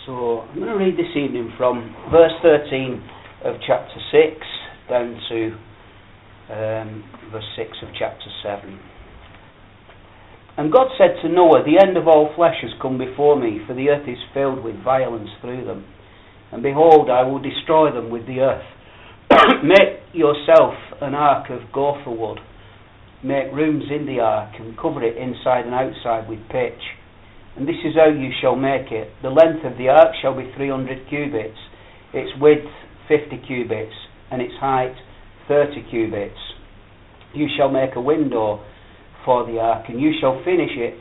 So I'm going to read this evening from verse 13 of chapter 6 down to verse 6 of chapter 7. And God said to Noah, the end of all flesh has come before me, for the earth is filled with violence through them. And behold, I will destroy them with the earth. Make yourself an ark of gopher wood. Make rooms in the ark, and cover it inside and outside with pitch. And this is how you shall make it. The length of the ark shall be 300 cubits, its width 50 cubits, and its height 30 cubits. You shall make a window for the ark, and you shall finish it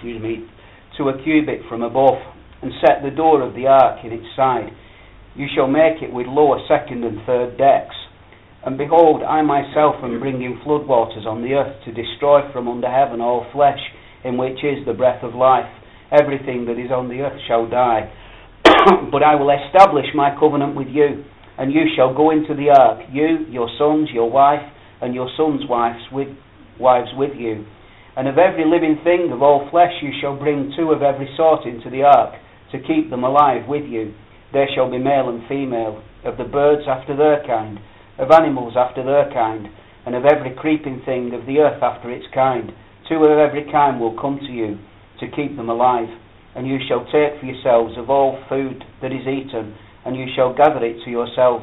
to a cubit from above, and set the door of the ark in its side. You shall make it with lower, second, and third decks. And behold, I myself am bringing floodwaters on the earth to destroy from under heaven all flesh, in which is the breath of life. Everything that is on the earth shall die. But I will establish my covenant with you, and you shall go into the ark, you, your sons, your wife, and your sons' wives with you. And of every living thing of all flesh you shall bring 2 of every sort into the ark, to keep them alive with you. There shall be male and female, of the birds after their kind, of animals after their kind, and of every creeping thing of the earth after its kind. 2 of every kind will come to you, to keep them alive. And you shall take for yourselves of all food that is eaten, and you shall gather it to yourself,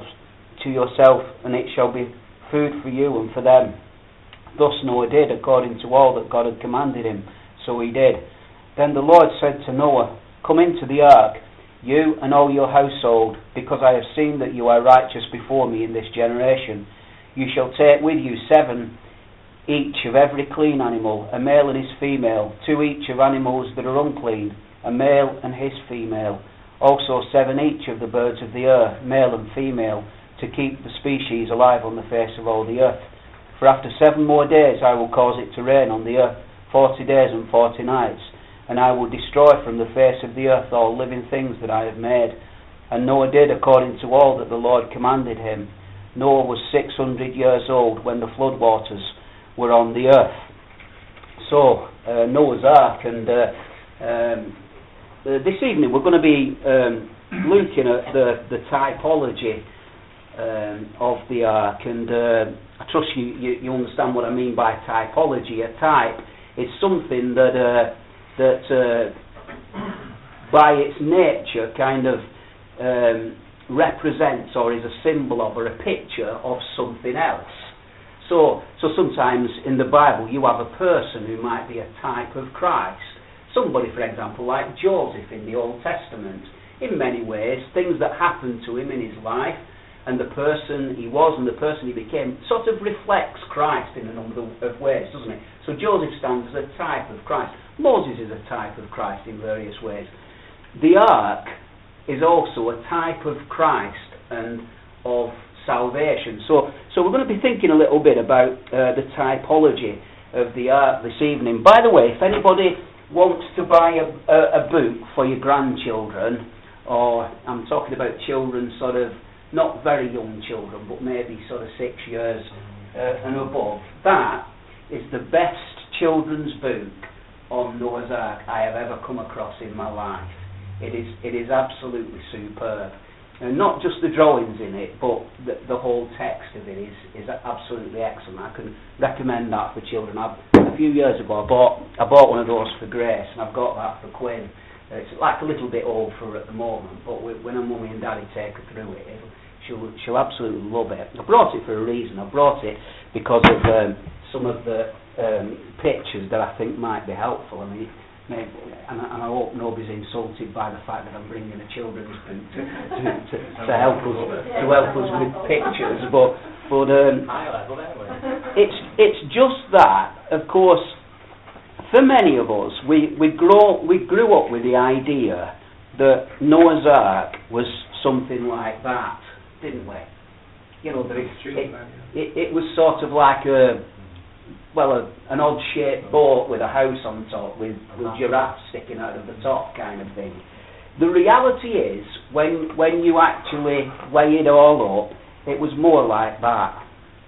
and it shall be food for you and for them. Thus Noah did according to all that God had commanded him, so he did. Then the Lord said to Noah, come into the ark, you and all your household, because I have seen that you are righteous before me in this generation. You shall take with you 7 each of every clean animal, a male and his female, 2 each of animals that are unclean, a male and his female. Also 7 each of the birds of the earth, male and female, to keep the species alive on the face of all the earth. For after 7 more days I will cause it to rain on the earth, 40 days and 40 nights, and I will destroy from the face of the earth all living things that I have made. And Noah did according to all that the Lord commanded him. Noah was 600 years old when the floodwaters were on the earth. So, Noah's Ark, and this evening we're going to be looking at the typology of the Ark, and I trust you understand what I mean by typology. A type is something that by its nature kind of represents or is a symbol of or a picture of something else. So sometimes in the Bible you have a person who might be a type of Christ. Somebody, for example, like Joseph in the Old Testament. In many ways, things that happened to him in his life and the person he was and the person he became sort of reflects Christ in a number of ways, doesn't it? So Joseph stands as a type of Christ. Moses is a type of Christ in various ways. The Ark is also a type of Christ and of salvation. So we're going to be thinking a little bit about the typology of the Ark this evening. By the way, if anybody wants to buy a book for your grandchildren, or I'm talking about children sort of not very young children, but maybe sort of 6 years and above, that is the best children's book on Noah's Ark I have ever come across in my life. It is absolutely superb. And not just the drawings in it, but the whole text of it is absolutely excellent. I can recommend that for children. A few years ago I bought one of those for Grace, and I've got that for Quinn. It's like a little bit old for her at the moment, but when her mummy and daddy take her through it, she'll absolutely love it. I brought it for a reason. I brought it because of some of the pictures that I think might be helpful. I mean, and I hope nobody's insulted by the fact that I'm bringing a children's book to help us with pictures. But it's just that. Of course, for many of us, we grew up with the idea that Noah's Ark was something like that, didn't we? You know, that it was sort of like an odd-shaped boat with a house on top with giraffes sticking out of the top kind of thing. The reality is, when you actually weigh it all up, it was more like that.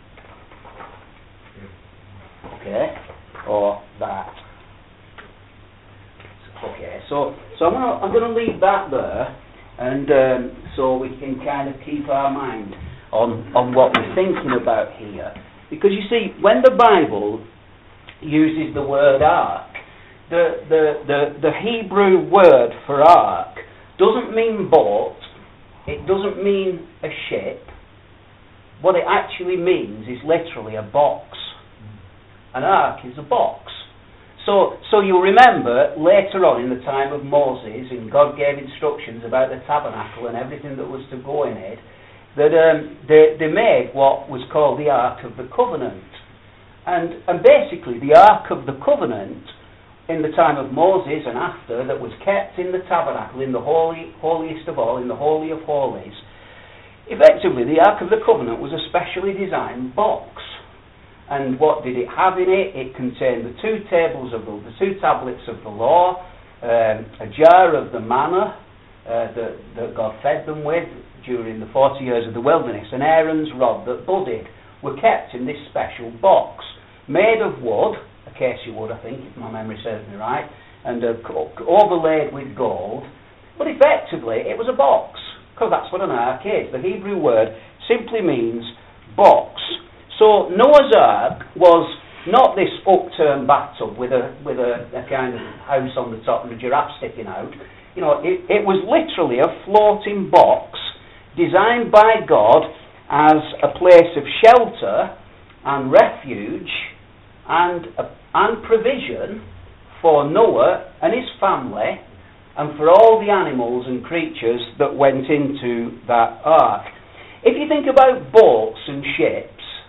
Okay? Or that. Okay, so I'm going to leave that there, And so we can kind of keep our mind on what we're thinking about here. Because you see, when the Bible uses the word ark, the Hebrew word for ark doesn't mean boat, it doesn't mean a ship. What it actually means is literally a box. An ark is a box. So you'll remember later on in the time of Moses, and God gave instructions about the tabernacle and everything that was to go in it, that they made what was called the Ark of the Covenant. And basically the Ark of the Covenant in the time of Moses and after, that was kept in the tabernacle, in the holiest of all, in the Holy of Holies, effectively the Ark of the Covenant was a specially designed box. And what did it have in it? It contained the two tablets of the law, a jar of the manna that God fed them with during the 40 years of the wilderness, and Aaron's rod that budded were kept in this special box, made of wood, acacia wood I think, if my memory serves me right, and overlaid with gold. But effectively it was a box, because that's what an ark is. The Hebrew word simply means box. So Noah's Ark was not this upturned bathtub with a kind of house on the top and a giraffe sticking out. You know, it was literally a floating box designed by God as a place of shelter and refuge and provision for Noah and his family and for all the animals and creatures that went into that ark. If you think about boats and ships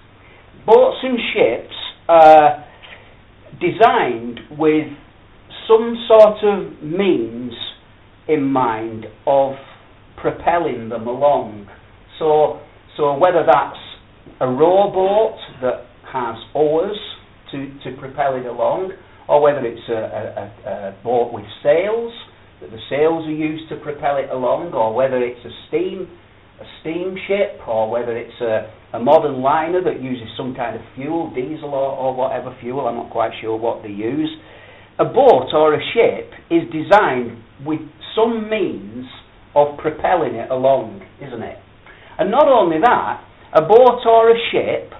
are designed with some sort of means in mind of propelling them along. So whether that's a rowboat that has oars to propel it along, or whether it's a boat with sails, that the sails are used to propel it along, or whether it's a steamship, or whether it's a modern liner that uses some kind of fuel, diesel or whatever fuel, I'm not quite sure what they use. A boat or a ship is designed with some means of propelling it along, isn't it? And not only that, a boat or a ship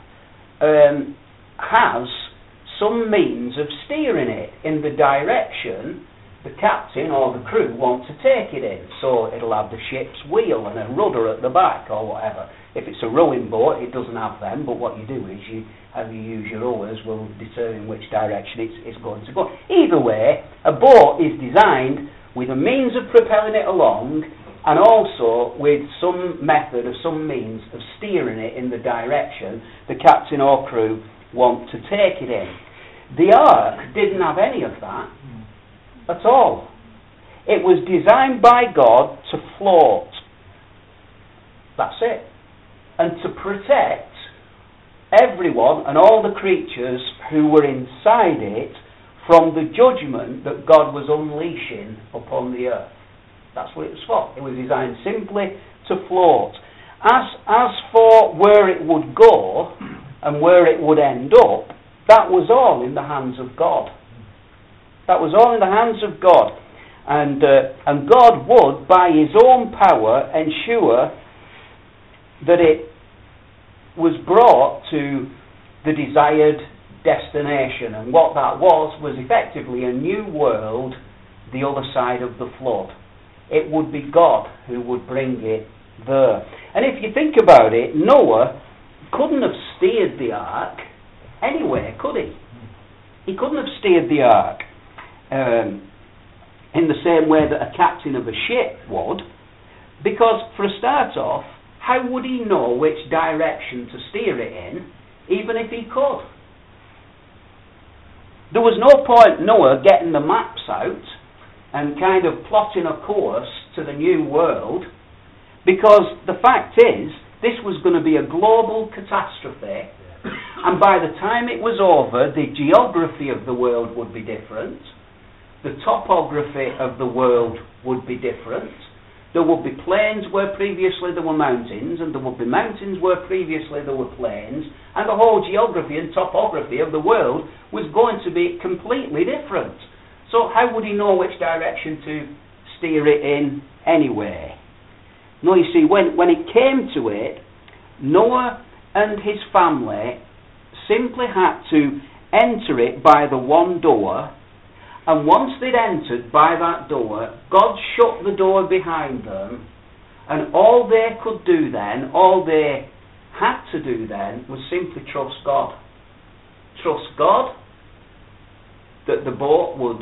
has some means of steering it in the direction the captain or the crew want to take it in. So it'll have the ship's wheel and a rudder at the back or whatever. If it's a rowing boat, it doesn't have them, but what you do is how you use your oars will determine which direction it's going to go. Either way, a boat is designed with a means of propelling it along and also with some method or some means of steering it in the direction the captain or crew want to take it in. The ark didn't have any of that at all. It was designed by God to float. That's it. And to protect everyone and all the creatures who were inside it from the judgment that God was unleashing upon the earth. That's what it was for. It was designed simply to float. As for where it would go and where it would end up, that was all in the hands of God. That was all in the hands of God. And God would, by his own power, ensure that it was brought to the desired destination. And what that was effectively a new world, the other side of the flood. It would be God who would bring it there. And if you think about it, Noah couldn't have steered the ark anywhere, could he? He couldn't have steered the ark in the same way that a captain of a ship would, because for a start off, how would he know which direction to steer it in, even if he could? There was no point Noah getting the maps out and kind of plotting a course to the new world, because the fact is, this was going to be a global catastrophe, and by the time it was over, the geography of the world would be different, the topography of the world would be different. There would be plains where previously there were mountains, and there would be mountains where previously there were plains, and the whole geography and topography of the world was going to be completely different. So how would he know which direction to steer it in anyway? No, you see, when it came to it, Noah and his family simply had to enter it by the one door, and once they'd entered by that door, God shut the door behind them, and all they could do then, all they had to do then, was simply trust God. Trust God that the boat would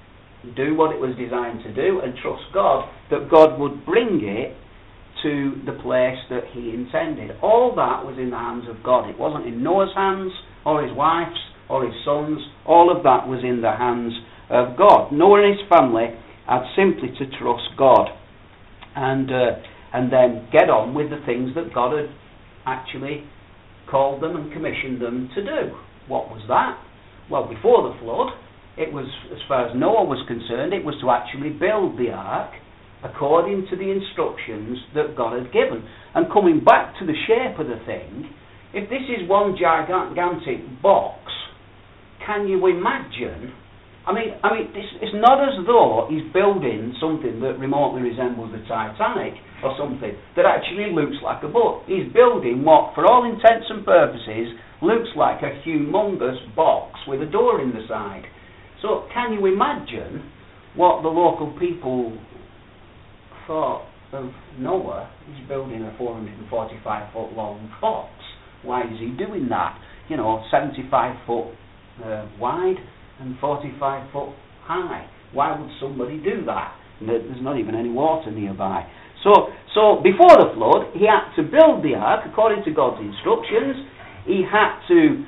do what it was designed to do, and trust God that God would bring it to the place that he intended. All that was in the hands of God. It wasn't in Noah's hands, or his wife's, or his sons. All of that was in the hands of God. Noah and his family had simply to trust God, and then get on with the things that God had actually called them and commissioned them to do. What was that? Well, before the flood, it was, as far as Noah was concerned, it was to actually build the ark according to the instructions that God had given. And coming back to the shape of the thing, if this is one gigantic box, can you imagine? I mean, it's not as though he's building something that remotely resembles the Titanic or something that actually looks like a boat. He's building what, for all intents and purposes, looks like a humongous box with a door in the side. So can you imagine what the local people thought of Noah? He's building a 445 foot long box. Why is he doing that? 75 foot wide and 45 foot high. Why would somebody do that? There's not even any water nearby. So before the flood, he had to build the ark according to God's instructions. He had to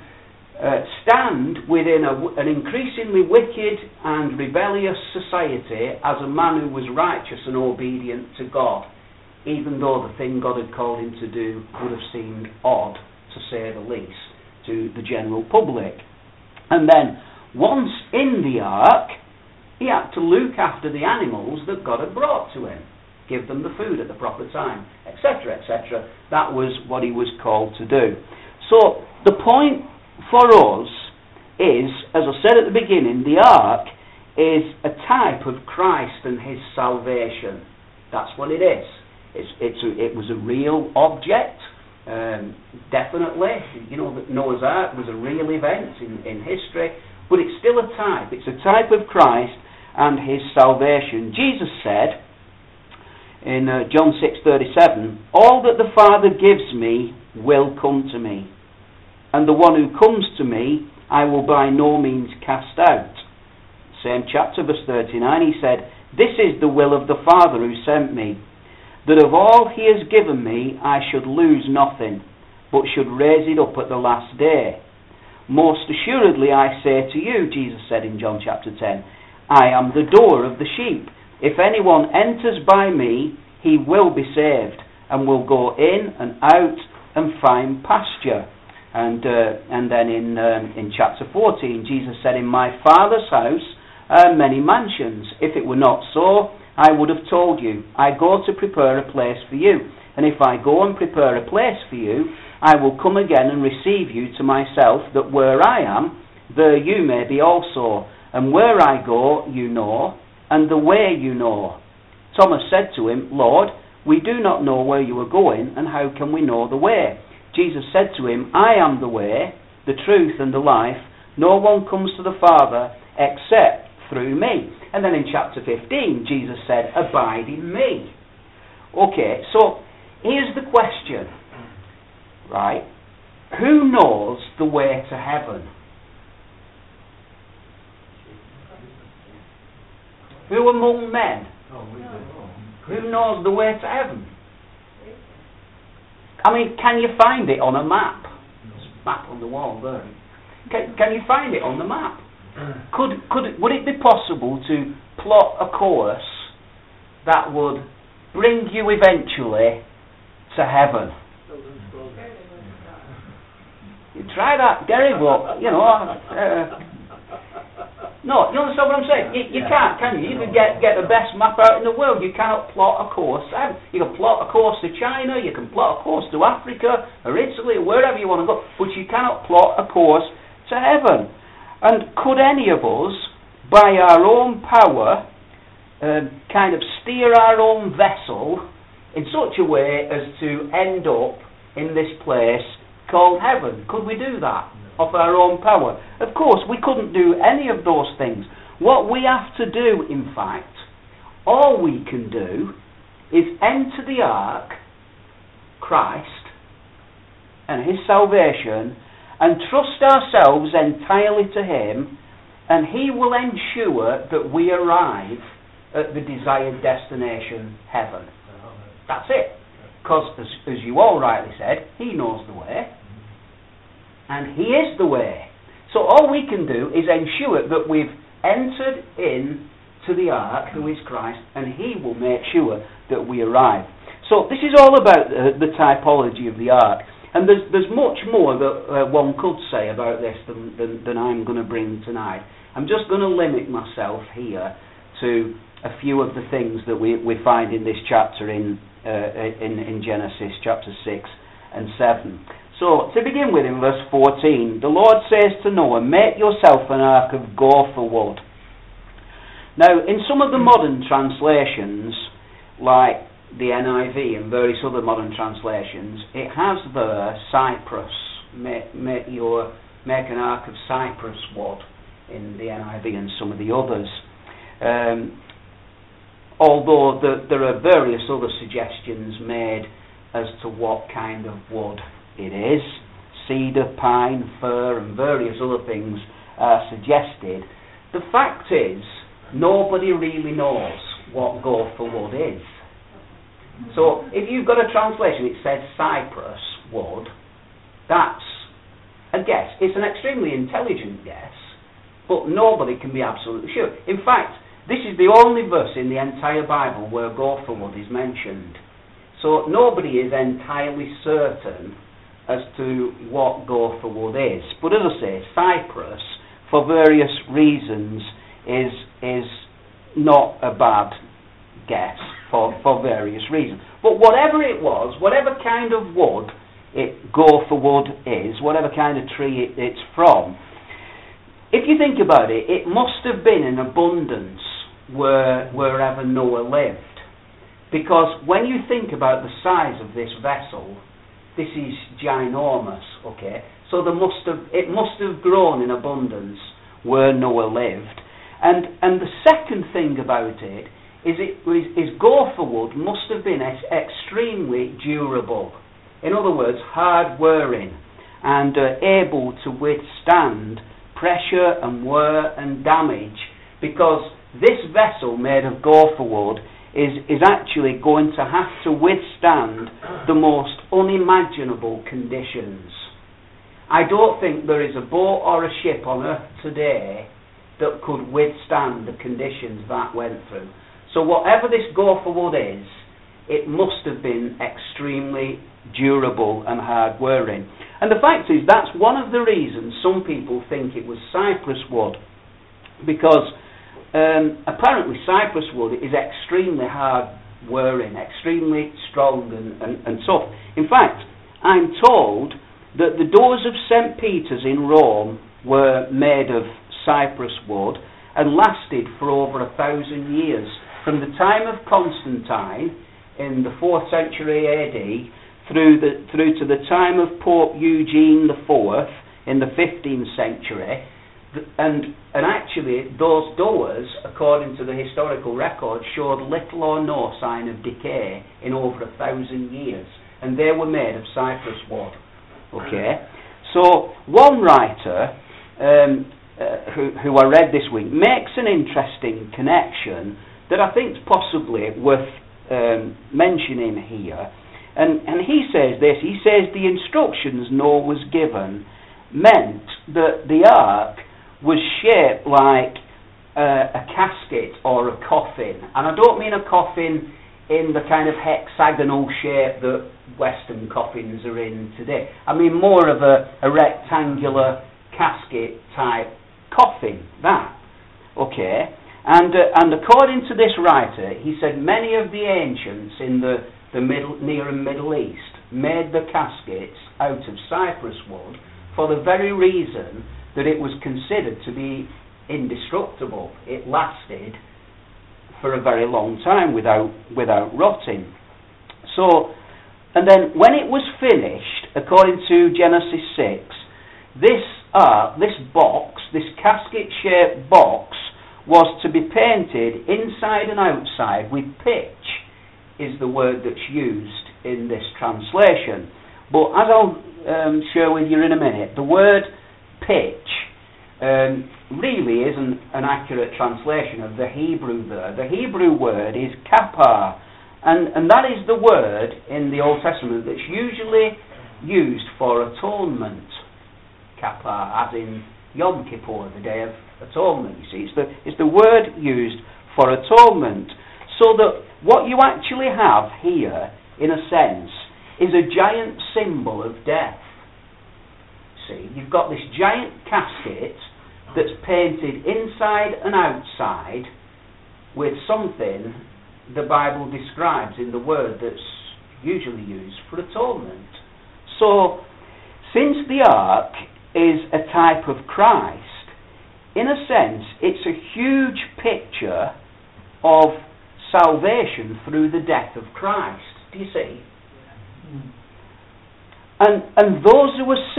stand within an increasingly wicked and rebellious society as a man who was righteous and obedient to God, even though the thing God had called him to do would have seemed odd, to say the least, to the general public. And then, once in the ark, he had to look after the animals that God had brought to him, give them the food at the proper time, etc., etc. That was what he was called to do. So, the point for us is, as I said at the beginning, the ark is a type of Christ and his salvation. That's what it is. It was a real object, definitely. That Noah's Ark was a real event in history, but it's still a type. It's a type of Christ and his salvation. Jesus said in John 6:37, "All that the Father gives me will come to me, and the one who comes to me I will by no means cast out." Same chapter, verse 39, he said, "This is the will of the Father who sent me, that of all he has given me I should lose nothing, but should raise it up at the last day. Most assuredly I say to you," Jesus said in John chapter 10, "I am the door of the sheep. If anyone enters by me, he will be saved, and will go in and out and find pasture." And then in chapter 14, Jesus said, "In my Father's house are many mansions. If it were not so, I would have told you. I go to prepare a place for you. And if I go and prepare a place for you, I will come again and receive you to myself, that where I am, there you may be also. And where I go, you know, and the way you know." Thomas said to him, "Lord, we do not know where you are going, and how can we know the way?" Jesus said to him, "I am the way, the truth, and the life. No one comes to the Father except through me." And then in chapter 15, Jesus said, "Abide in me." Okay, so here's the question, right? Who knows the way to heaven? Who among men? Who knows the way to heaven? I mean, can you find it on a map? Map on the wall there. Can you find it on the map? Would it be possible to plot a course that would bring you eventually to heaven? You try that, Gary, but no, you understand what I'm saying? You can't, can you? You could get the best map out in the world. You cannot plot a course. You can plot a course to China, you can plot a course to Africa, or Italy, or wherever you want to go, but you cannot plot a course to heaven. And could any of us, by our own power, kind of steer our own vessel in such a way as to end up in this place called heaven. Could we do that of our own power? Of course, we couldn't do any of those things. What we have to do, in fact, all we can do is enter the ark, Christ, and his salvation, and trust ourselves entirely to him, and he will ensure that we arrive at the desired destination, heaven. That's it. Because, as you all rightly said, he knows the way, and he is the way. So all we can do is ensure that we've entered in to the ark, who is Christ, and he will make sure that we arrive. So this is all about the typology of the ark, and there's much more that one could say about this than I'm going to bring tonight. I'm just going to limit myself here to a few of the things that we find in this chapter in Genesis chapter 6 and 7. So, to begin with, in verse 14, the Lord says to Noah, "Make yourself an ark of gopher wood." Now, in some of the modern translations, like the NIV and various other modern translations, it has the cypress. Make an ark of cypress wood in the NIV and some of the others. Although there are various other suggestions made as to what kind of wood it is. Cedar, pine, fir, and various other things are suggested. The fact is, nobody really knows what gopher wood is. So, if you've got a translation, it says cypress wood, that's a guess. It's an extremely intelligent guess, but nobody can be absolutely sure. In fact, this is the only verse in the entire Bible where gopher wood is mentioned. So nobody is entirely certain as to what gopher wood is. But as I say, cypress, for various reasons, is not a bad guess for various reasons. But whatever it was, whatever kind of wood gopher wood is, whatever kind of tree it's from, if you think about it, it must have been in abundance wherever Noah lived. Because when you think about the size of this vessel, this is ginormous, okay? So it must have grown in abundance where Noah lived. And the second thing about it is gopher wood must have been extremely durable. In other words, hard-wearing and able to withstand pressure and wear and damage, because this vessel made of gopher wood is actually going to have to withstand the most unimaginable conditions. I don't think there is a boat or a ship on earth today that could withstand the conditions that went through. So whatever this gopher wood is, it must have been extremely durable and hard-wearing. And the fact is, that's one of the reasons some people think it was cypress wood, because apparently cypress wood is extremely hard-wearing, extremely strong and tough. In fact, I'm told that the doors of St. Peter's in Rome were made of cypress wood and lasted for over 1,000 years, from the time of Constantine in the 4th century AD through to the time of Pope Eugene IV in the 15th century. And actually, those doors, according to the historical record, showed little or no sign of decay in over 1,000 years, and they were made of cypress wood. Okay, so one writer who I read this week makes an interesting connection that I think is possibly worth mentioning here, and he says this. He says the instructions Noah was given meant that the ark was shaped like a casket or a coffin. And I don't mean a coffin in the kind of hexagonal shape that Western coffins are in today. I mean more of a rectangular casket type coffin, that. Okay? And according to this writer, he said many of the ancients in the Near and Middle East made the caskets out of cypress wood for the very reason that it was considered to be indestructible. It lasted for a very long time without rotting. So, and then when it was finished, according to Genesis 6, this box, this casket-shaped box, was to be painted inside and outside with pitch, is the word that's used in this translation. But as I'll share with you in a minute, the word pitch really isn't an accurate translation of the Hebrew there. The Hebrew word is kapar, and that is the word in the Old Testament that's usually used for atonement. Kapar, as in Yom Kippur, the Day of Atonement. You see, it's the word used for atonement. So that what you actually have here, in a sense, is a giant symbol of death. See, you've got this giant casket that's painted inside and outside with something the Bible describes in the word that's usually used for atonement. So, since the ark is a type of Christ, in a sense, it's a huge picture of salvation through the death of Christ. Do you see? And those who are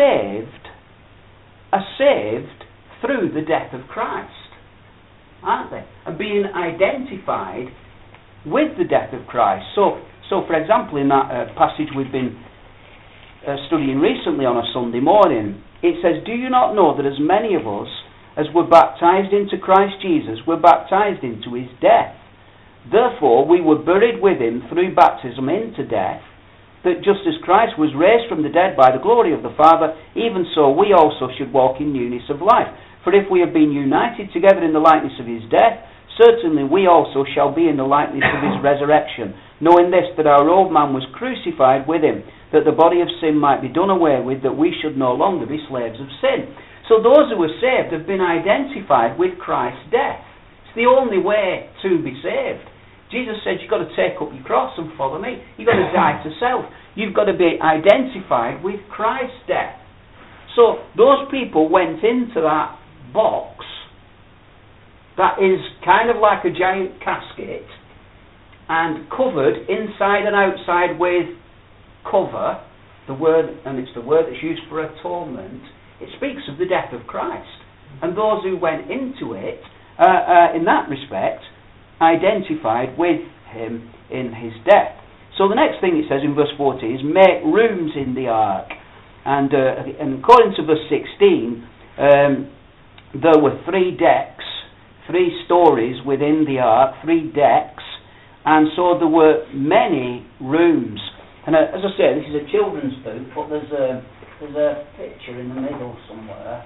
saved through the death of Christ, aren't they? And being identified with the death of Christ. So for example, in that passage we've been studying recently on a Sunday morning, it says, "Do you not know that as many of us as were baptized into Christ Jesus were baptized into his death? Therefore we were buried with him through baptism into death, that just as Christ was raised from the dead by the glory of the Father, even so we also should walk in newness of life. For if we have been united together in the likeness of his death, certainly we also shall be in the likeness of his resurrection, knowing this, that our old man was crucified with him, that the body of sin might be done away with, that we should no longer be slaves of sin." So those who are saved have been identified with Christ's death. It's the only way to be saved. Jesus said, you've got to take up your cross and follow me. You've got to die to self. You've got to be identified with Christ's death. So those people went into that box that is kind of like a giant casket and covered inside and outside with cover, the word, and it's the word that's used for atonement. It speaks of the death of Christ. And those who went into it, in that respect, identified with him in his death. So the next thing it says in verse 40 is, make rooms in the ark. And according to verse 16, there were 3 decks, 3 stories within the ark, 3 decks, and so there were many rooms. And as I say, this is a children's book, but there's a picture in the middle somewhere,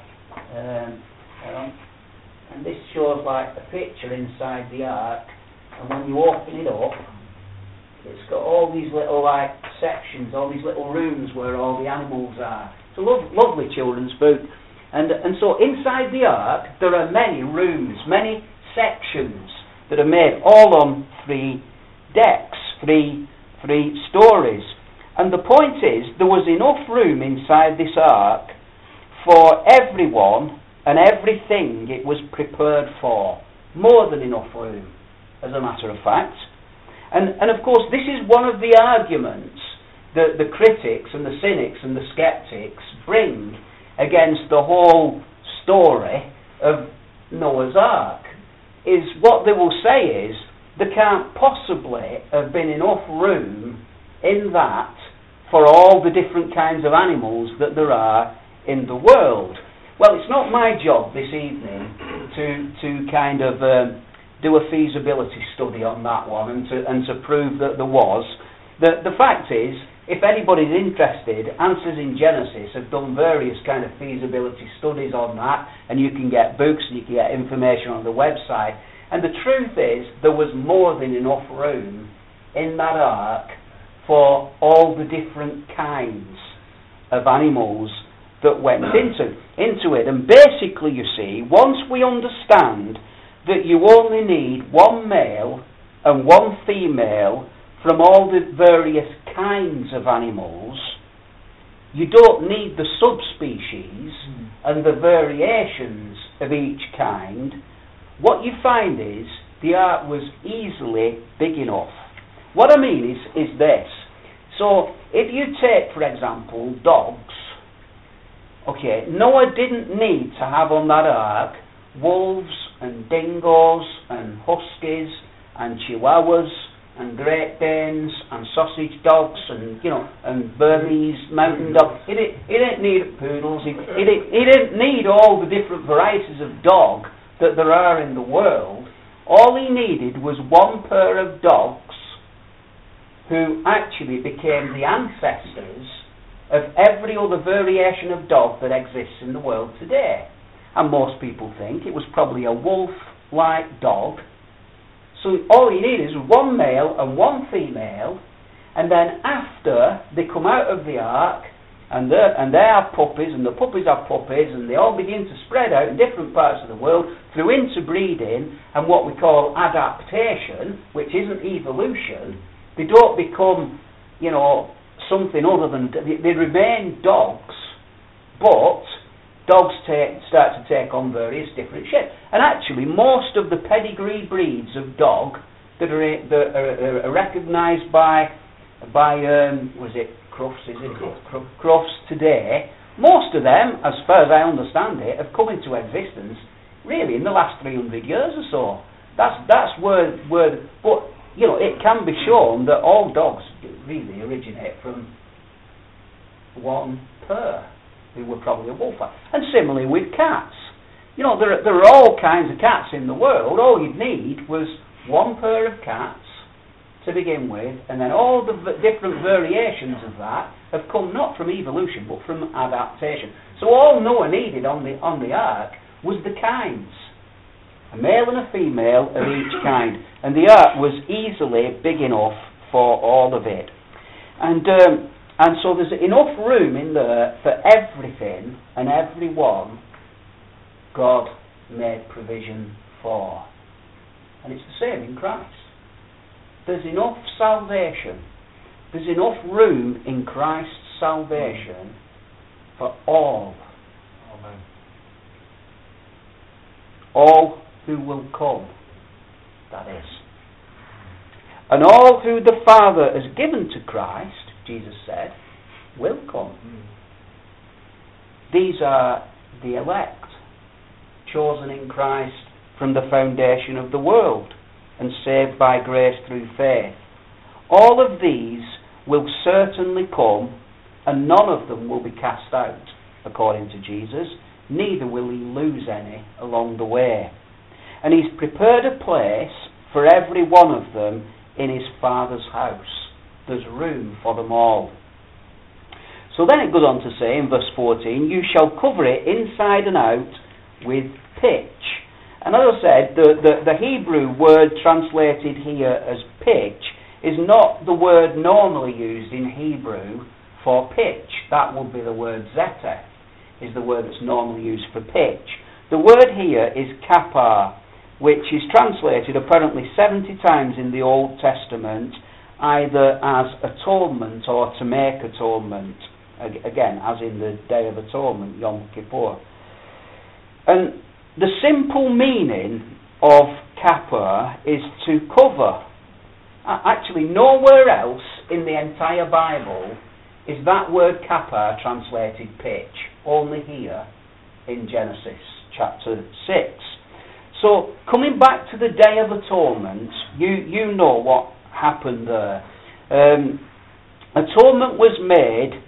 and this shows like a picture inside the ark, and when you open it up, it's got all these little like sections, all these little rooms where all the animals are. It's a lovely children's book. And so inside the ark there are many rooms, many sections that are made all on 3 decks, 3 stories. And the point is, there was enough room inside this ark for everyone and everything it was prepared for. More than enough room, as a matter of fact. And of course, this is one of the arguments that the critics and the cynics and the skeptics bring against the whole story of Noah's Ark. Is what they will say is, there can't possibly have been enough room in that for all the different kinds of animals that there are in the world. Well, it's not my job this evening to kind of do a feasibility study on that one and to prove that there was. The fact is, if anybody's interested, Answers in Genesis have done various kind of feasibility studies on that, and you can get books and you can get information on the website. And the truth is, there was more than enough room in that ark for all the different kinds of animals that went into it. And basically, you see, once we understand that you only need 1 male and 1 female from all the various kinds of animals, you don't need the subspecies and the variations of each kind. What you find is the ark was easily big enough. What I mean is this. So, if you take, for example, dogs, okay, Noah didn't need to have on that ark wolves and dingoes and huskies and chihuahuas and Great Danes and sausage dogs and, and Burmese mountain dogs. He didn't need poodles. He didn't need all the different varieties of dog that there are in the world. All he needed was one pair of dogs who actually became the ancestors of every other variation of dog that exists in the world today. And most people think it was probably a wolf-like dog. So all you need is one male and one female, and then after they come out of the ark, and they have puppies, and the puppies have puppies, and they all begin to spread out in different parts of the world through interbreeding and what we call adaptation, which isn't evolution. They don't become, something other than... They remain dogs, but dogs start to take on various different shapes. And actually, most of the pedigree breeds of dog that are recognised by Crufts, Crufts today, most of them, as far as I understand it, have come into existence really in the last 300 years or so. That's where but it can be shown that all dogs really originate from one pair, who were probably a wolf. And similarly with cats. There are all kinds of cats in the world. All you'd need was one pair of cats to begin with, and then all the different variations of that have come not from evolution, but from adaptation. So all Noah needed on the ark was the kinds. A male and a female of each kind. And the ark was easily big enough for all of it. And so there's enough room in there for everything and everyone God made provision for. And it's the same in Christ. There's enough salvation. There's enough room in Christ's salvation for all. Amen. All who will come, that is. And all who the Father has given to Christ, Jesus said, will come. These are the elect, chosen in Christ from the foundation of the world, and saved by grace through faith. All of these will certainly come, and none of them will be cast out, according to Jesus, neither will he lose any along the way. And he's prepared a place for every one of them in his Father's house. There's room for them all. So then it goes on to say in verse 14, you shall cover it inside and out with pitch. And as I said, the Hebrew word translated here as pitch is not the word normally used in Hebrew for pitch. That would be the word zeta, is the word that's normally used for pitch. The word here is kapar, which is translated apparently 70 times in the Old Testament, either as atonement or to make atonement. Again, as in the Day of Atonement, Yom Kippur. And the simple meaning of kapar is to cover. Actually, nowhere else in the entire Bible is that word kapar translated pitch. Only here in Genesis chapter 6. So, coming back to the Day of Atonement, you know what happened there. Atonement was made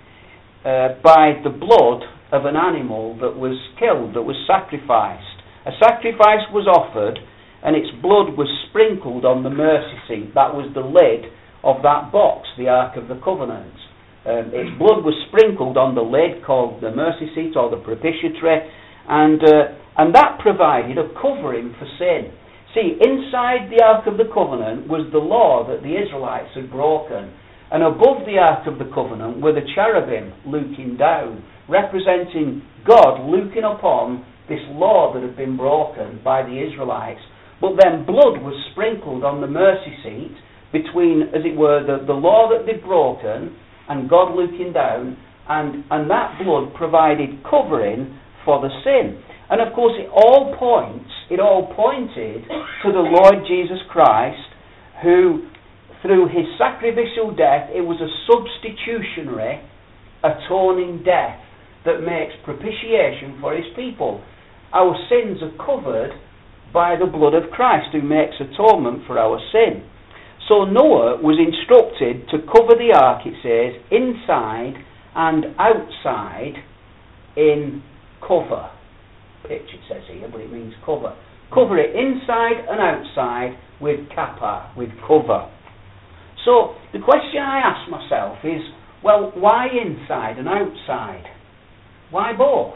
by the blood of an animal that was killed, that was sacrificed. A sacrifice was offered, and its blood was sprinkled on the mercy seat. That was the lid of that box, the Ark of the Covenant. Its blood was sprinkled on the lid called the mercy seat or the propitiatory, and that provided a covering for sin. See, inside the Ark of the Covenant was the law that the Israelites had broken, and above the Ark of the Covenant were the cherubim looking down, representing God looking upon this law that had been broken by the Israelites. But then blood was sprinkled on the mercy seat between, as it were, the law that they'd broken and God looking down, and that blood provided covering for the sin. And of course it all pointed to the Lord Jesus Christ, who through his sacrificial death, it was a substitutionary, atoning death that makes propitiation for his people. Our sins are covered by the blood of Christ, who makes atonement for our sin. So Noah was instructed to cover the ark, it says, inside and outside in cover. Pitch, it says here, but it means cover. Cover it inside and outside with kappa, with cover. So the question I ask myself is, well, why inside and outside? Why both?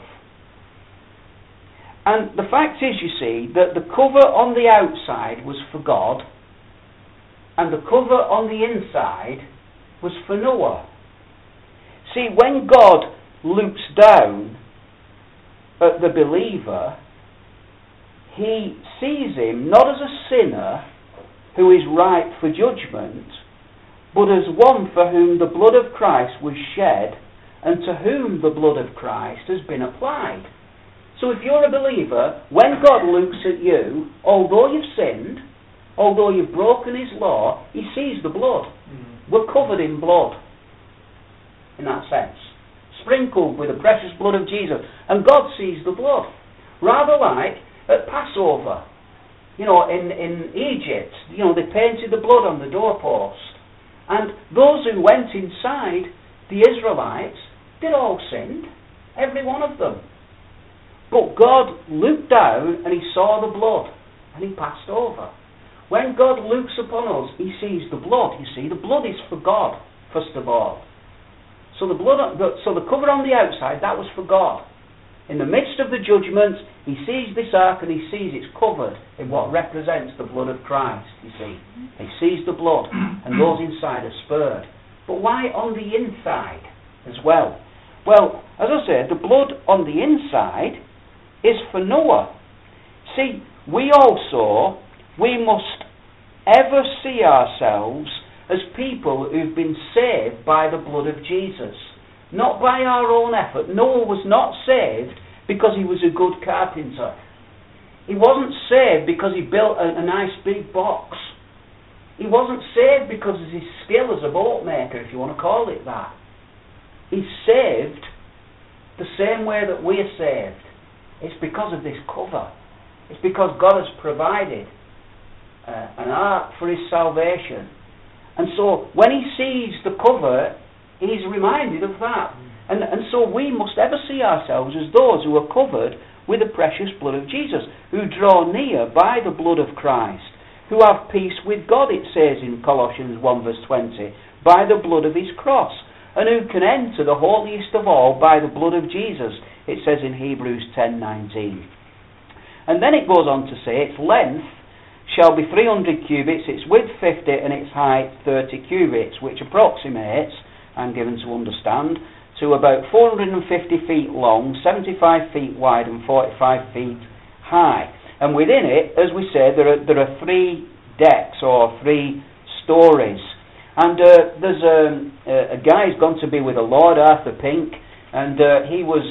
And the fact is, you see, that the cover on the outside was for God, and the cover on the inside was for Noah. See, when God looks down at the believer, he sees him not as a sinner who is ripe for judgment, but as one for whom the blood of Christ was shed, and to whom the blood of Christ has been applied. So if you're a believer, when God looks at you, although you've sinned, although you've broken his law, he sees the blood. We're covered in blood, in that sense. Sprinkled with the precious blood of Jesus. And God sees the blood. Rather like at Passover. In Egypt, they painted the blood on the doorpost. And those who went inside, the Israelites, they'd all sinned. Every one of them. But God looked down and he saw the blood. And he passed over. When God looks upon us, he sees the blood. You see, the blood is for God, first of all. So the cover on the outside, that was for God. In the midst of the judgment, he sees this ark and he sees it's covered in what represents the blood of Christ, you see. He sees the blood and those inside are spared. But why on the inside as well? Well, as I said, the blood on the inside is for Noah. See, we must ever see ourselves as people who've been saved by the blood of Jesus. Not by our own effort. Noah was not saved because he was a good carpenter. He wasn't saved because he built a nice big box. He wasn't saved because of his skill as a boat maker, if you want to call it that. He's saved the same way that we're saved. It's because of this cover. It's because God has provided an ark for his salvation. And so when he sees the cover, he's reminded of that. And so we must ever see ourselves as those who are covered with the precious blood of Jesus, who draw near by the blood of Christ, who have peace with God, it says in Colossians 1 verse 20, by the blood of his cross, and who can enter the holiest of all by the blood of Jesus, it says in Hebrews 10:19. And then it goes on to say, its length shall be 300 cubits, its width 50, and its height 30 cubits, which approximates, I'm given to understand, to about 450 feet long, 75 feet wide, and 45 feet high. And within it, as we said, there are 3 decks or 3 stories. And there's a guy who's gone to be with the Lord, Arthur Pink, and he was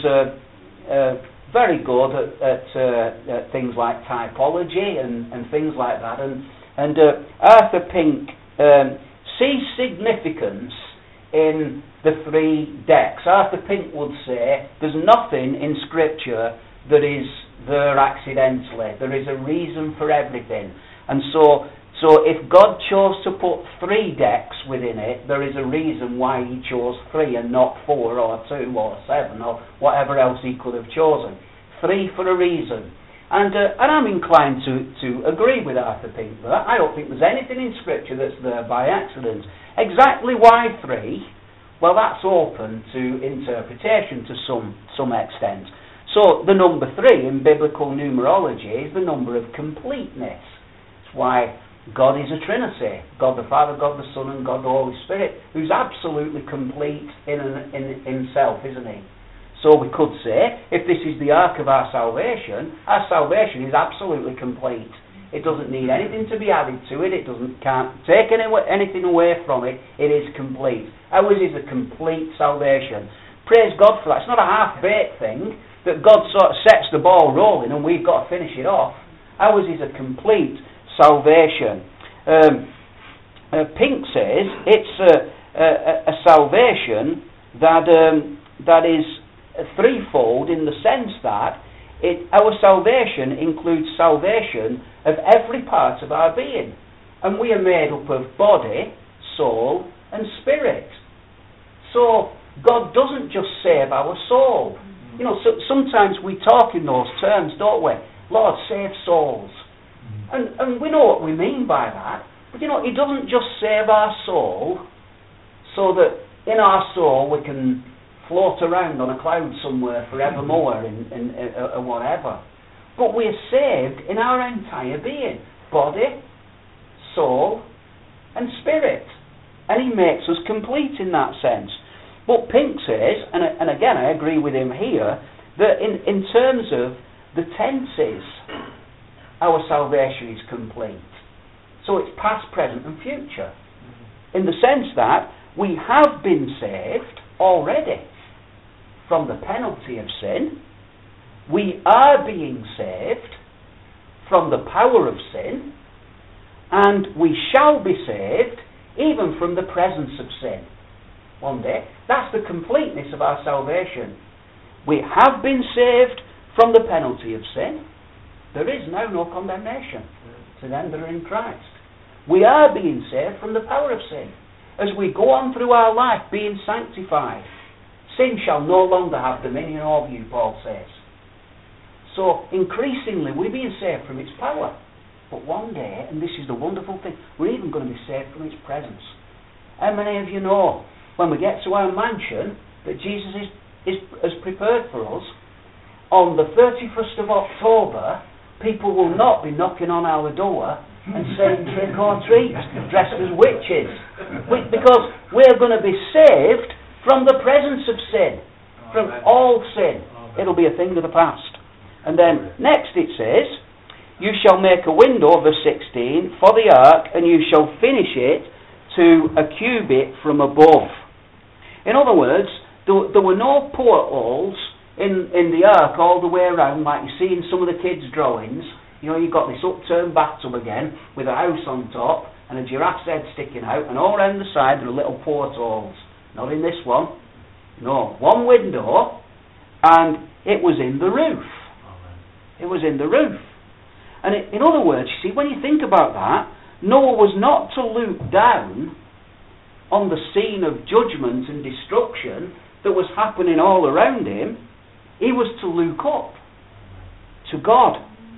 very good at things like typology and things like that. And Arthur Pink sees significance in the 3 decks. Arthur Pink would say there's nothing in Scripture that is there accidentally. There is a reason for everything. And so if God chose to put 3 decks within it, there is a reason why he chose 3 and not 4 or 2 or 7 or whatever else he could have chosen. 3 for a reason. And I'm inclined to agree with Arthur Pink for that. I don't think there's anything in Scripture that's there by accident. Exactly why 3? Well, that's open to interpretation to some extent. So the number 3 in biblical numerology is the number of completeness. It's why God is a Trinity. God the Father, God the Son, and God the Holy Spirit, who's absolutely complete in himself, isn't he? So we could say, if this is the ark of our salvation is absolutely complete. It doesn't need anything to be added to it. Can't take anything away from it. It is complete. Ours is a complete salvation. Praise God for that. It's not a half-baked thing that God sort of sets the ball rolling and we've got to finish it off. Ours is a complete salvation. Pink says it's a salvation that is threefold, in the sense that our salvation includes salvation of every part of our being. And we are made up of body, soul, and spirit. So God doesn't just save our soul. You know, sometimes we talk in those terms, don't we? Lord, save souls. And we know what we mean by that. But you know, He doesn't just save our soul so that in our soul we can float around on a cloud somewhere forevermore and whatever. But we're saved in our entire being. Body, soul, and spirit. And He makes us complete in that sense. But Pink says, and again I agree with him here, that in terms of the tenses, our salvation is complete. So it's past, present and future. In the sense that we have been saved already from the penalty of sin. We are being saved from the power of sin. And we shall be saved even from the presence of sin one day. That's the completeness of our salvation. We have been saved from the penalty of sin. There is now no condemnation to them that are in Christ. We are being saved from the power of sin. As we go on through our life being sanctified, sin shall no longer have dominion over you, Paul says. So increasingly we're being saved from its power. But one day, and this is the wonderful thing, we're even going to be saved from its presence. How many of you know, when we get to our mansion that Jesus has prepared for us, on the 31st of October, people will not be knocking on our door and saying trick or treat, dressed as witches. Because we're going to be saved from the presence of sin, from all sin. It'll be a thing of the past. And then next it says, you shall make a window, verse 16, for the ark, and you shall finish it to a cubit from above. In other words, there were no portholes in the ark all the way around, like you see in some of the kids' drawings. You know, you've got this upturned bathtub again, with a house on top, and a giraffe's head sticking out, and all around the side there are little portholes. Not in this one. No, one window, and it was in the roof. It was in the roof. And in other words, you see, when you think about that, Noah was not to look down on the scene of judgment and destruction that was happening all around him. He was to look up to God.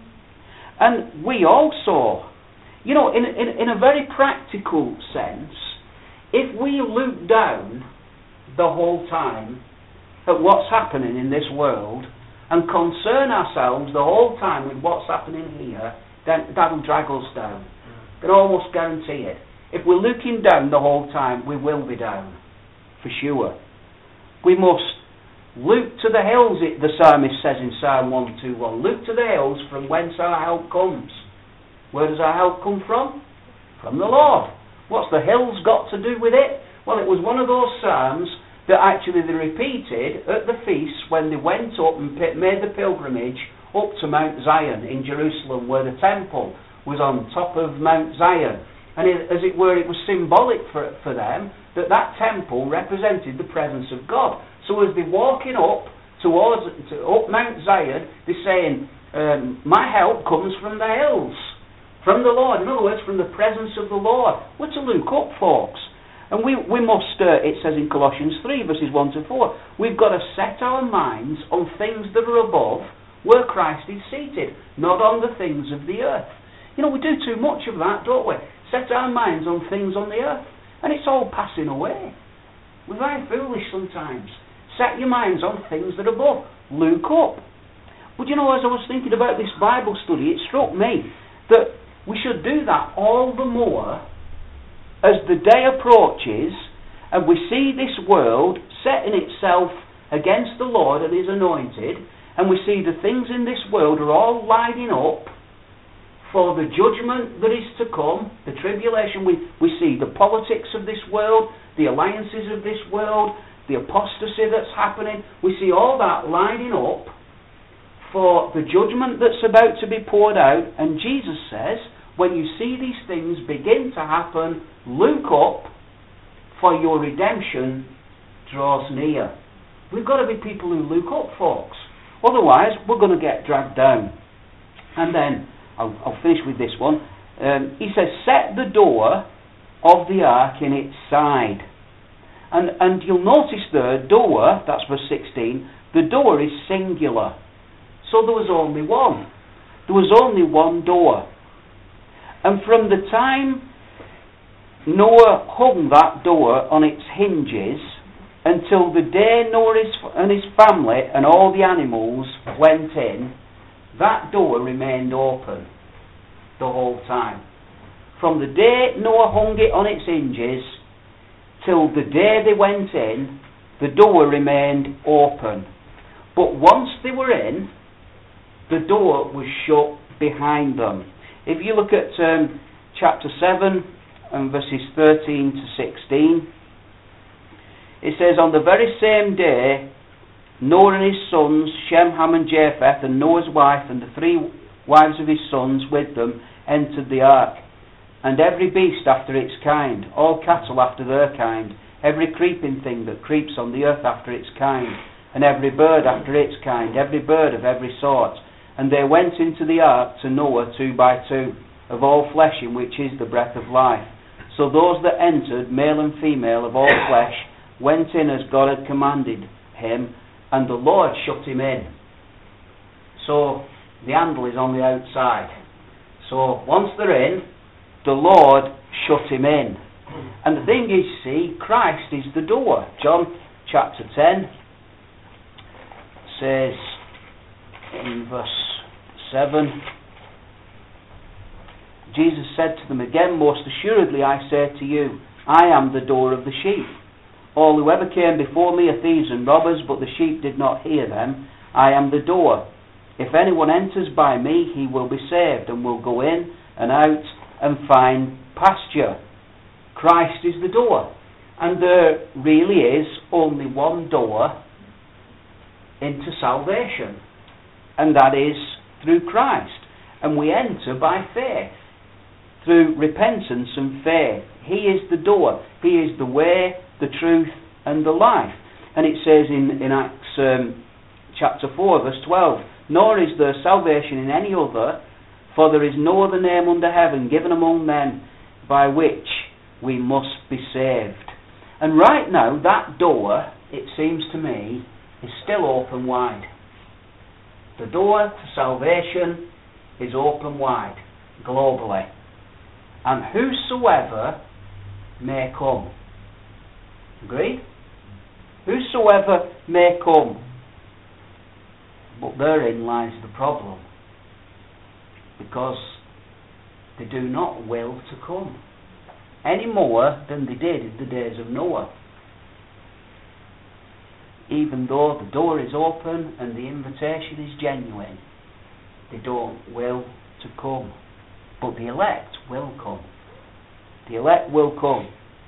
And we also, you know, in a very practical sense, if we look down the whole time at what's happening in this world and concern ourselves the whole time with what's happening here, then that'll drag us down. I can almost guarantee it. If we're looking down the whole time, we will be down, for sure. We must look to the hills, the psalmist says in Psalm 121. Look to the hills from whence our help comes. Where does our help come from? From the Lord. What's the hills got to do with it? Well, it was one of those psalms that actually they repeated at the feast when they went up and made the pilgrimage up to Mount Zion in Jerusalem, where the temple was on top of Mount Zion. And as it were, it was symbolic for them that temple represented the presence of God. So as they're walking up up Mount Zion, they're saying, my help comes from the hills, from the Lord. In other words, from the presence of the Lord. We're to look up, folks. And we must, it says in Colossians 3, verses 1 to 4, we've got to set our minds on things that are above, where Christ is seated, not on the things of the earth. You know, we do too much of that, don't we? Set our minds on things on the earth, and it's all passing away. We're very foolish sometimes. Set your minds on things that are above. Look up. But you know, as I was thinking about this Bible study, it struck me that we should do that all the more as the day approaches and we see this world setting itself against the Lord and His anointed, and we see the things in this world are all lining up for the judgment that is to come, the tribulation. We see the politics of this world, the alliances of this world, the apostasy that's happening. We see all that lining up for the judgment that's about to be poured out, and Jesus says, when you see these things begin to happen, look up, for your redemption draws near. We've got to be people who look up, folks. Otherwise, we're going to get dragged down. And then, I'll finish with this one. He says, set the door of the ark in its side. And you'll notice the door, that's verse 16, the door is singular. So there was only one. There was only one door. And from the time Noah hung that door on its hinges until the day Noah and his family and all the animals went in, that door remained open the whole time. From the day Noah hung it on its hinges till the day they went in, the door remained open. But once they were in, the door was shut behind them. If you look at chapter 7 and verses 13 to 16, it says, on the very same day, Noah and his sons, Shem, Ham and Japheth, and Noah's wife and the 3 wives of his sons with them, entered the ark. And every beast after its kind, all cattle after their kind, every creeping thing that creeps on the earth after its kind, and every bird after its kind, every bird of every sort. And they went into the ark to Noah 2 by 2, of all flesh in which is the breath of life. So those that entered, male and female of all flesh, went in as God had commanded him, and the Lord shut him in. So the handle is on the outside. So once they're in, the Lord shut him in. And the thing is, see, Christ is the door. John chapter 10 says in verse 7, Jesus said to them again, most assuredly I say to you, I am the door of the sheep. All who ever came before me are thieves and robbers, but the sheep did not hear them. I am the door. If anyone enters by me, he will be saved, and will go in and out and find pasture. Christ is the door. And there really is only one door into salvation, and that is through Christ. And we enter by faith, through repentance and faith. He is the door. He is the way, the truth, and the life. And it says in Acts chapter 4, verse 12, nor is there salvation in any other, for there is no other name under heaven given among men by which we must be saved. And right now, that door, it seems to me, is still open wide. The door to salvation is open wide, globally. And whosoever may come. Agreed? Whosoever may come. But therein lies the problem. Because they do not will to come. Any more than they did in the days of Noah. Even though the door is open and the invitation is genuine, they don't will to come. But the elect will come. The elect will come.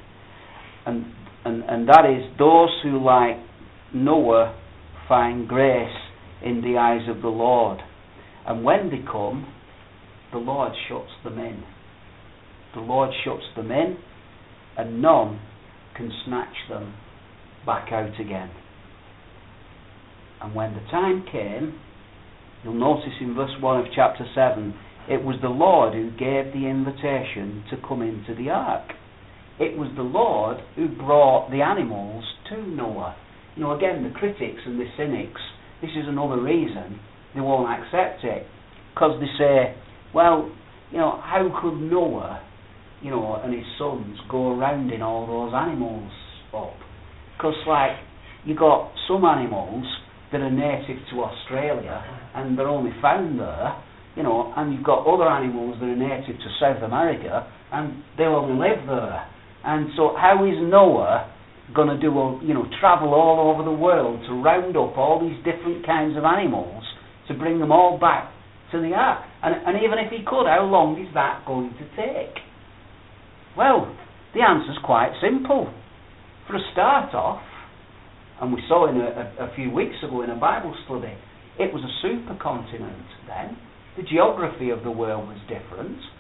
And that is those who, like Noah, find grace in the eyes of the Lord. And when they come, the Lord shuts them in. The Lord shuts them in, and none can snatch them back out again. And when the time came, you'll notice in verse 1 of chapter 7, it was the Lord who gave the invitation to come into the ark. It was the Lord who brought the animals to Noah. You know, again, the critics and the cynics, this is another reason they won't accept it. Because they say, well, you know, how could Noah, you know, and his sons go around in all those animals up? Because, like, you got some animals that are native to Australia and they're only found there, you know, and you've got other animals that are native to South America and they'll only live there. And so how is Noah going to travel all over the world to round up all these different kinds of animals to bring them all back to the ark? And even if he could, how long is that going to take? Well, the answer's quite simple. For a start off, and we saw a few weeks ago in a Bible study, it was a supercontinent then. The geography of the world was different.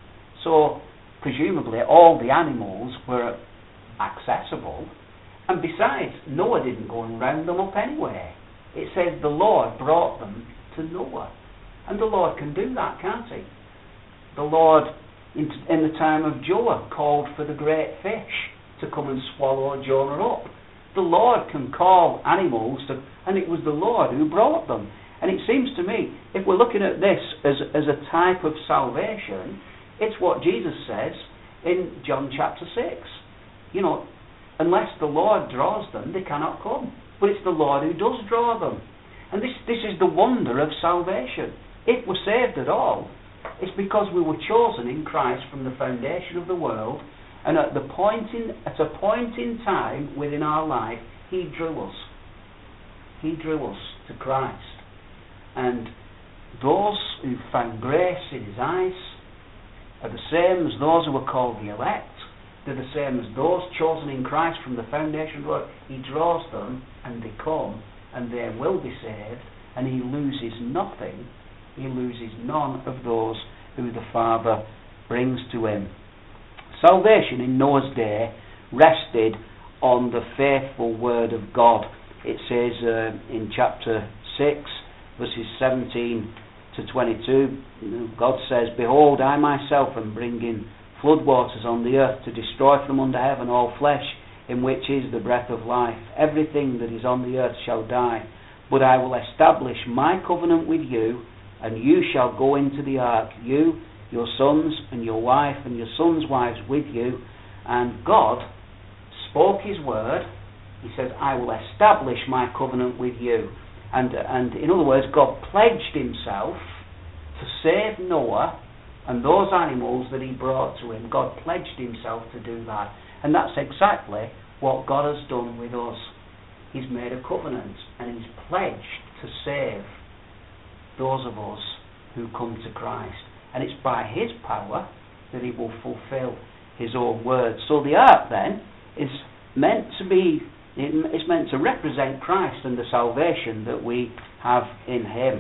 So, presumably, all the animals were accessible. And besides, Noah didn't go and round them up anyway. It says the Lord brought them to Noah. And the Lord can do that, can't he? The Lord, in the time of Jonah, called for the great fish to come and swallow Jonah up. The Lord can call animals to, and it was the Lord who brought them. And it seems to me, if we're looking at this as a type of salvation, it's what Jesus says in John chapter 6. You know, unless the Lord draws them, they cannot come. But it's the Lord who does draw them. And this is the wonder of salvation. If we're saved at all, it's because we were chosen in Christ from the foundation of the world, and at a point in time within our life, He drew us. He drew us to Christ. And those who found grace in His eyes are the same as those who are called the elect. They're the same as those chosen in Christ from the foundation of the world. He draws them, and they come, and they will be saved, and He loses nothing. He loses none of those who the Father brings to Him. Salvation in Noah's day rested on the faithful word of God. It says in chapter 6, verses 17 to 22, God says, "Behold, I myself am bringing floodwaters on the earth to destroy from under heaven all flesh, in which is the breath of life. Everything that is on the earth shall die. But I will establish my covenant with you, and you shall go into the ark, you, your sons, and your wife, and your sons' wives with you." And God spoke His word. He says, "I will establish my covenant with you." And in other words, God pledged Himself to save Noah and those animals that He brought to Him. God pledged Himself to do that. And that's exactly what God has done with us. He's made a covenant, and He's pledged to save those of us who come to Christ. And it's by His power that He will fulfill His own word. So the ark then is meant to be, it's meant to represent Christ and the salvation that we have in Him.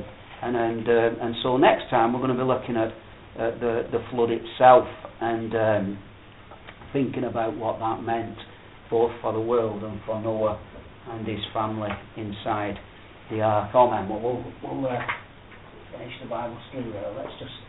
And so next time we're going to be looking at the flood itself and thinking about what that meant both for the world and for Noah and his family inside the ark. Amen. We'll finish the Bible study there. Let's just